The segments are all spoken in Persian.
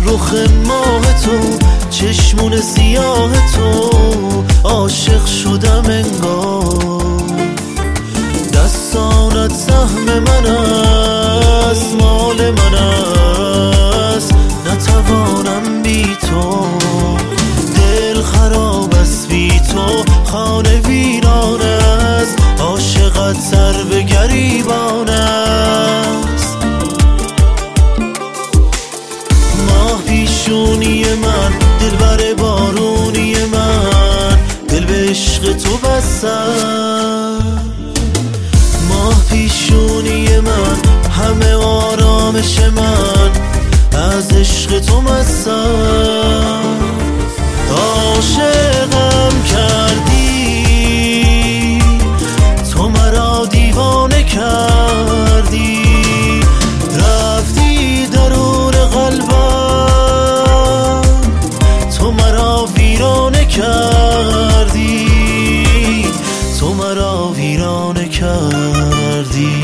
رخ ماه تو، چشمون سیاه تو، عاشق شدم انگار. دستانت سهم من است، مال من است، نتوانم بی تو. دل خراب است بی تو، خانه ویران است، عاشقت سر به گریبان است. ماه پیشونی من، دلبر بارونی من، دل به عشق تو بستم. ماه پیشونی من، همه آرامش من، از عشق تو مستم. عاشقم کردی، تو مرا دیوانه کردی، رفتی درون قلبم، تو مرا ویرانه کردی، تو مرا ویرانه کردی.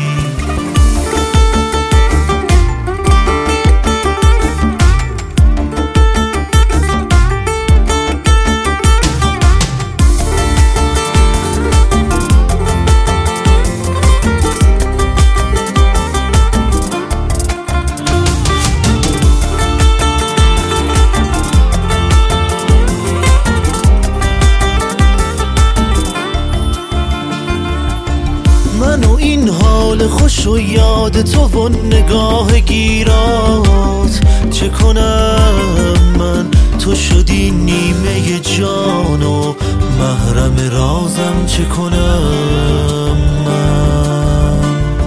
من و این حال خوش و یاد تو و نگاه گیرات، چه کنم من؟ تو شدی نیمه جان و محرم رازم، چه کنم من؟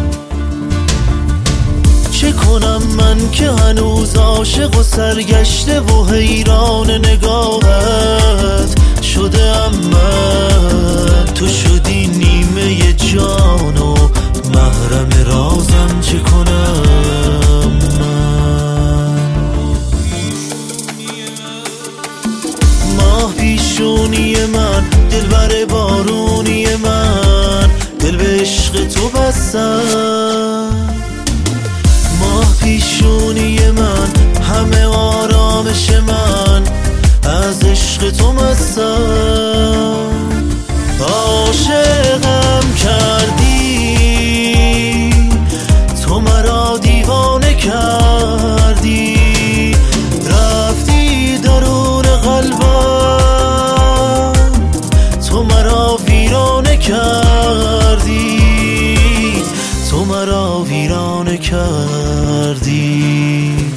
چه کنم من که هنوز عاشق و سرگشته و حیران نگاهت شدم من. تو شدی نیمه جان و محرم رازم، چه کنم من؟ ماه پیشونی من، دلبر بارونی من، دل به عشق تو بستم. ماه پیشونی من، همه آرامش من، از عشق تو مستم. عاشقم کردی، تو مرا دیوانه کردی، رفتی درون قلبم، تو مرا ویرانه کردی، تو مرا ویرانه کردی.